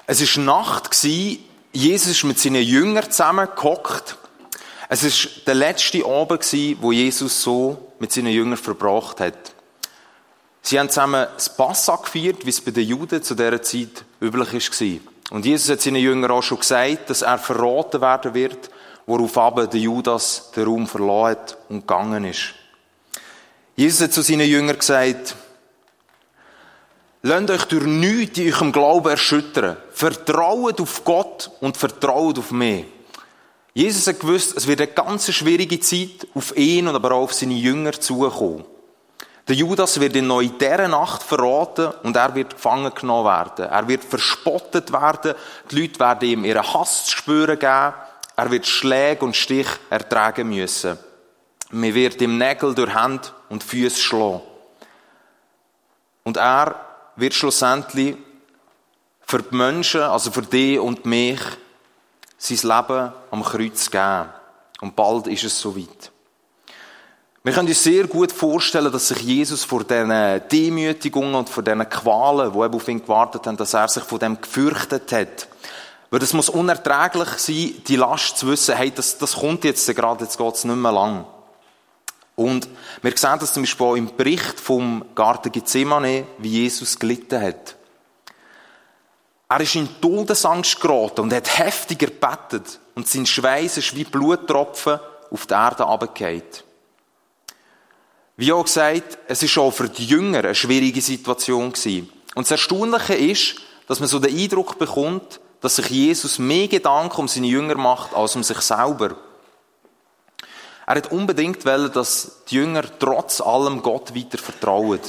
Es war Nacht, Jesus ist mit seinen Jüngern zusammengehockt. Es war der letzte Abend, wo Jesus so mit seinen Jüngern verbracht hat. Sie haben zusammen das Passa gefeiert, wie es bei den Juden zu dieser Zeit üblich war. Und Jesus hat seinen Jüngern auch schon gesagt, dass er verraten werden wird, worauf aber der Judas den Raum verloren hat und gegangen ist. Jesus hat zu seinen Jüngern gesagt, lasst euch durch nichts in eurem Glauben erschüttern. Vertraut auf Gott und vertraut auf mich. Jesus hat gewusst, es wird eine ganz schwierige Zeit auf ihn und aber auch auf seine Jünger zukommen. Der Judas wird ihn noch in dieser Nacht verraten und er wird gefangen genommen werden. Er wird verspottet werden. Die Leute werden ihm ihren Hass zu spüren geben. Er wird Schläge und Stich ertragen müssen. Man wird ihm Nägel durch Hände und Füße schlagen. Und er wird schlussendlich für die Menschen, also für dich und mich, sein Leben am Kreuz geben. Und bald ist es soweit. Wir können uns sehr gut vorstellen, dass sich Jesus vor diesen Demütigungen und vor diesen Qualen, die eben auf ihn gewartet haben, dass er sich von dem gefürchtet hat. Weil es muss unerträglich sein, die Last zu wissen, hey, das kommt jetzt gerade, jetzt geht es nicht mehr lang. Und wir sehen das zum Beispiel auch im Bericht vom Garten Gethsemane, wie Jesus gelitten hat. Er ist in Todesangst geraten und hat heftiger gebetet und sein Schweiß ist wie Bluttropfen auf die Erde runtergefallen. Wie auch gesagt, es ist auch für die Jünger eine schwierige Situation gewesen. Und das Erstaunliche ist, dass man so den Eindruck bekommt, dass sich Jesus mehr Gedanken um seine Jünger macht, als um sich selber. Er hat unbedingt wollen, dass die Jünger trotz allem Gott weiter vertrauen.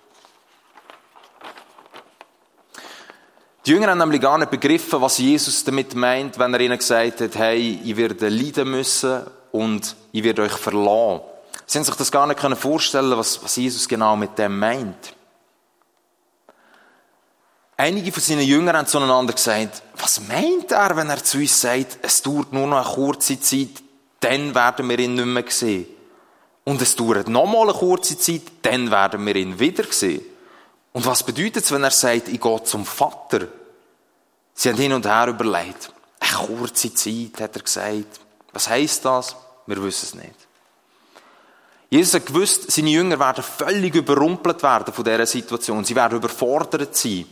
Die Jünger haben nämlich gar nicht begriffen, was Jesus damit meint, wenn er ihnen gesagt hat, hey, ich werde leiden müssen und ich werde euch verlassen. Sie haben sich das gar nicht vorstellen, was Jesus genau mit dem meint. Einige von seinen Jüngern haben zueinander gesagt, was meint er, wenn er zu uns sagt, es dauert nur noch eine kurze Zeit, dann werden wir ihn nicht mehr sehen. Und es dauert nochmal eine kurze Zeit, dann werden wir ihn wieder sehen. Und was bedeutet es, wenn er sagt, ich gehe zum Vater? Sie haben hin und her überlegt. Eine kurze Zeit, hat er gesagt. Was heisst das? Wir wissen es nicht. Jesus hat gewusst, seine Jünger werden völlig überrumpelt werden von dieser Situation. Sie werden überfordert sein.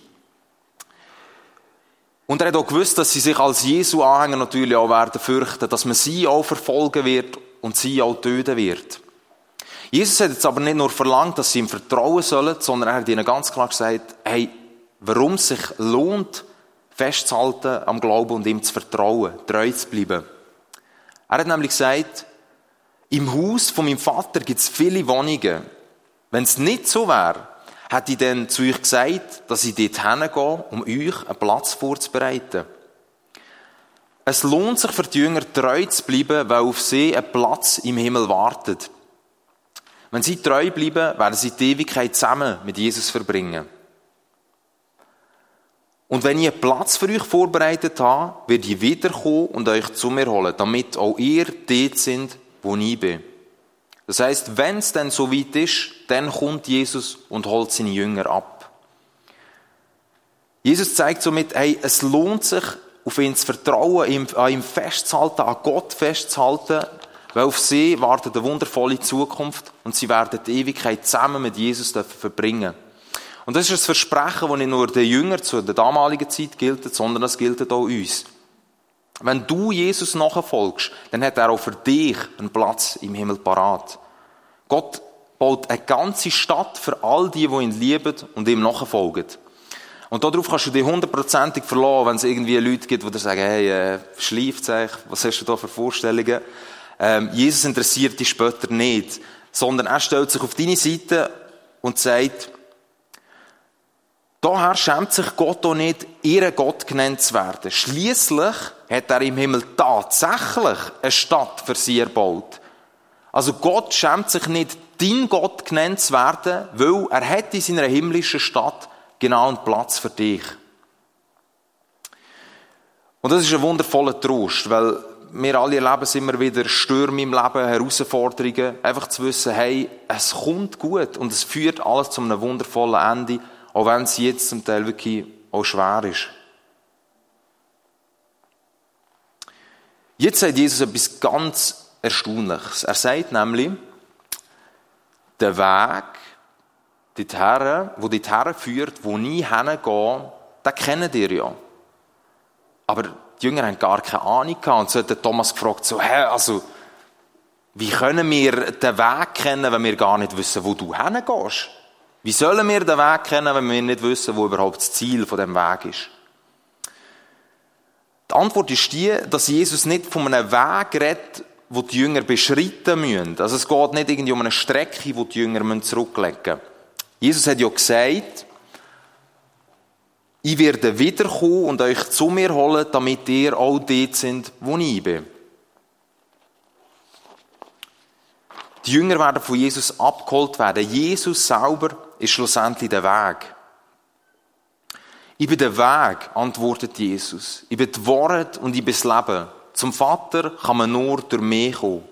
Und er hat auch gewusst, dass sie sich als Jesu-Anhänger natürlich auch werden fürchten, dass man sie auch verfolgen wird und sie auch töten wird. Jesus hat jetzt aber nicht nur verlangt, dass sie ihm vertrauen sollen, sondern er hat ihnen ganz klar gesagt, hey, warum es sich lohnt, festzuhalten am Glauben und ihm zu vertrauen, treu zu bleiben. Er hat nämlich gesagt, im Haus von meinem Vater gibt es viele Wohnungen. Wenn es nicht so wäre, hätte ich dann zu euch gesagt, dass ich dort hingehe, um euch einen Platz vorzubereiten. Es lohnt sich für die Jünger treu zu bleiben, weil auf sie ein Platz im Himmel wartet. Wenn sie treu bleiben, werden sie die Ewigkeit zusammen mit Jesus verbringen. Und wenn ich einen Platz für euch vorbereitet habe, werde ich wiederkommen und euch zu mir holen, damit auch ihr dort sind, wo ich bin. Das heisst, wenn es dann so weit ist, dann kommt Jesus und holt seine Jünger ab. Jesus zeigt somit, hey, es lohnt sich, auf ihn zu vertrauen, an ihm festzuhalten, an Gott festzuhalten, weil auf sie wartet eine wundervolle Zukunft und sie werden die Ewigkeit zusammen mit Jesus verbringen. Und das ist ein Versprechen, das nicht nur den Jüngern zu der damaligen Zeit gilt, sondern es gilt auch uns. Wenn du Jesus nachfolgst, dann hat er auch für dich einen Platz im Himmel parat. Gott baut eine ganze Stadt für all die ihn lieben und ihm nachfolgen. Und darauf kannst du dich 100%ig verlassen, wenn es irgendwie Leute gibt, die dir sagen, hey, schleift es, was hast du da für Vorstellungen? Jesus interessiert dich später nicht, sondern er stellt sich auf deine Seite und sagt, daher schämt sich Gott auch nicht, ihr Gott genannt zu werden. Schliesslich hat er im Himmel tatsächlich eine Stadt für sie erbaut. Also Gott schämt sich nicht, dein Gott genannt zu werden, weil er hat in seiner himmlischen Stadt genau einen Platz für dich. Und das ist ein wundervoller Trost, weil wir alle erleben es immer wieder, Stürme im Leben, Herausforderungen, einfach zu wissen, hey, es kommt gut und es führt alles zu einem wundervollen Ende, auch wenn es jetzt zum Teil wirklich auch schwer ist. Jetzt sagt Jesus etwas ganz Erstaunliches. Er sagt nämlich, der Weg, der dorthin führt, wo ich hingehe, den kennt ihr ja. Aber die Jünger haben gar keine Ahnung gehabt. Und so hat der Thomas gefragt, wie können wir den Weg kennen, wenn wir gar nicht wissen, wo du hingehst? Wie sollen wir den Weg kennen, wenn wir nicht wissen, wo überhaupt das Ziel von dem Weg ist? Die Antwort ist die, dass Jesus nicht von einem Weg redet, wo die Jünger beschreiten müssen. Also es geht nicht irgendwie um eine Strecke, wo die Jünger zurücklegen müssen. Jesus hat ja gesagt, ich werde wiederkommen und euch zu mir holen, damit ihr auch dort sind, wo ich bin. Die Jünger werden von Jesus abgeholt werden. Jesus selber ist schlussendlich der Weg. Ich bin der Weg, antwortet Jesus. Ich bin die Wahrheit und ich bin das Leben. Zum Vater kann man nur durch mich kommen.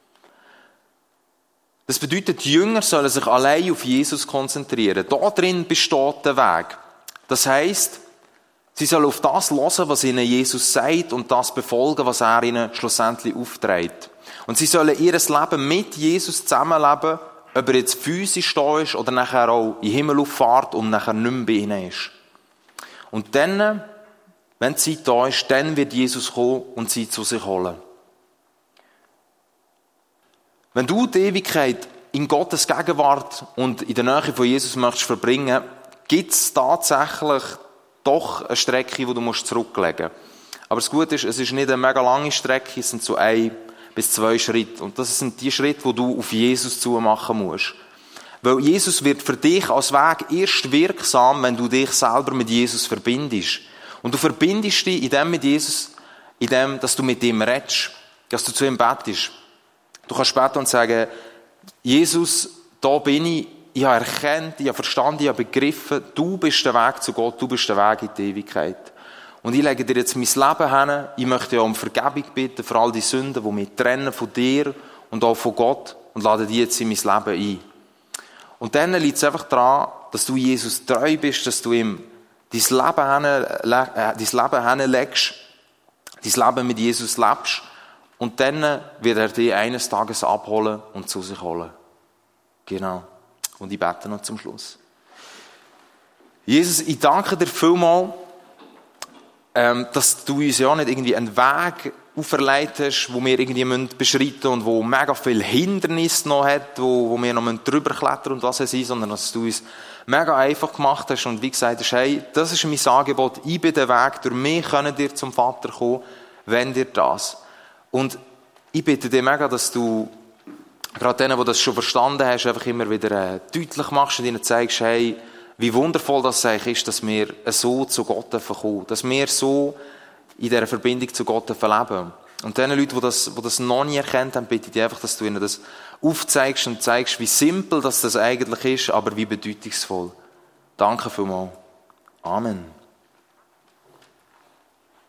Das bedeutet, die Jünger sollen sich allein auf Jesus konzentrieren. Da drin besteht der Weg. Das heisst, sie sollen auf das hören, was ihnen Jesus sagt und das befolgen, was er ihnen schlussendlich aufträgt. Und sie sollen ihr Leben mit Jesus zusammenleben, ob er jetzt physisch da ist oder nachher auch in den Himmel auffahrt und nachher nicht mehr bei ihnen ist. Und dann, wenn die Zeit da ist, dann wird Jesus kommen und sie zu sich holen. Wenn du die Ewigkeit in Gottes Gegenwart und in der Nähe von Jesus möchtest verbringen, gibt es tatsächlich doch eine Strecke, die du zurücklegen musst. Aber das Gute ist, es ist nicht eine mega lange Strecke, es sind so 1 bis 2 Schritte. Und das sind die Schritte, die du auf Jesus zu machen musst. Weil Jesus wird für dich als Weg erst wirksam, wenn du dich selber mit Jesus verbindest. Und du verbindest dich mit Jesus, dass du mit ihm redest, dass du zu ihm betest. Du kannst beten und sagen, Jesus, da bin ich habe erkannt, ich habe verstanden, ich habe begriffen, du bist der Weg zu Gott, du bist der Weg in die Ewigkeit. Und ich lege dir jetzt mein Leben hin, ich möchte ja um Vergebung bitten für all die Sünden, die mich trennen von dir und auch von Gott und lade die jetzt in mein Leben ein. Und dann liegt es einfach daran, dass du Jesus treu bist, dass du ihm dein Leben hinlegst, dein Leben mit Jesus lebst und dann wird er dich eines Tages abholen und zu sich holen. Genau. Und ich bete noch zum Schluss. Jesus, ich danke dir vielmals, dass du uns ja nicht irgendwie einen Weg auferlegt hast, wo wir irgendwie beschreiten müssen und wo mega viel Hindernis noch hat, wo wir noch drüber klettern und was es ist, sondern dass du uns mega einfach gemacht hast und wie gesagt hast, hey, das ist mein Angebot, ich bin der Weg, durch mich können dir zum Vater kommen, wenn dir das. Und ich bitte dir mega, dass du gerade denen, die das schon verstanden hast, einfach immer wieder deutlich machst und ihnen zeigst, hey, wie wundervoll das eigentlich ist, dass wir so zu Gott kommen, dass wir so in dieser Verbindung zu Gott leben. Und den Leuten, die das noch nie erkannt haben, bitte ich dich einfach, dass du ihnen das aufzeigst und zeigst, wie simpel das eigentlich ist, aber wie bedeutungsvoll. Danke vielmals. Amen.